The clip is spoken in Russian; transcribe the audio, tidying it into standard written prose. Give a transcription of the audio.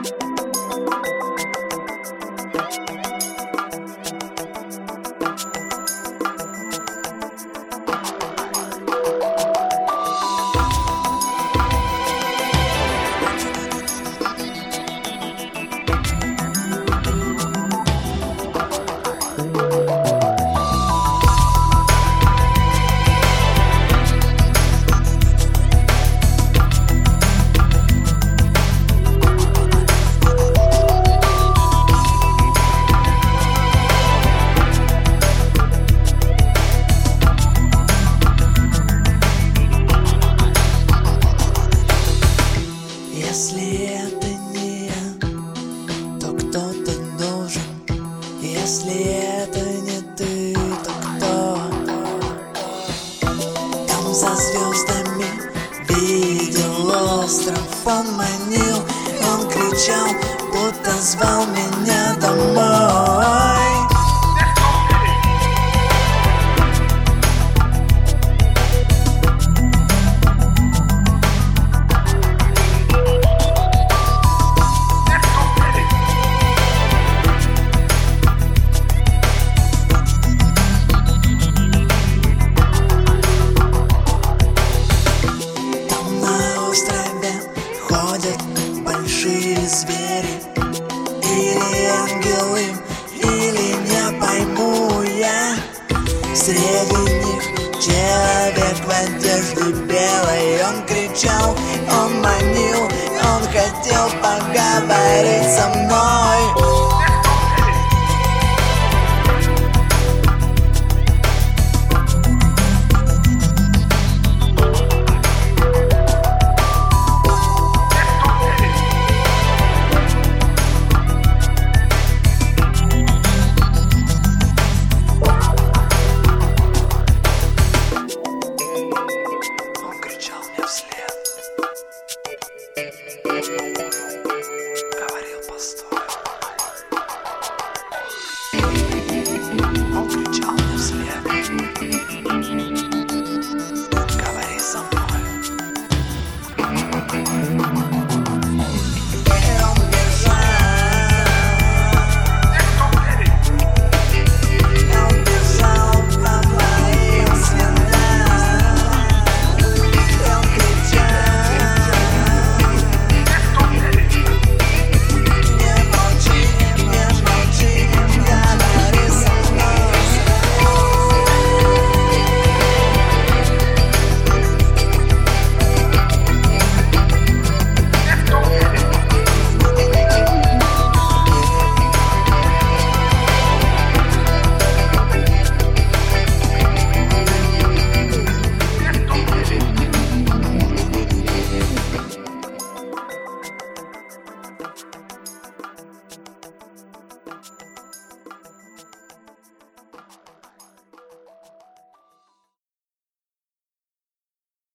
Если это не я, то кто-то должен. Если это не ты, то кто? Там за звездами видел остров, он манил, он кричал, будто звал меня домой. Ходят большие звери, или ангелы, или не пойму я. Среди них человек в одежде белой. Он кричал, он манил, он хотел поговорить со мной.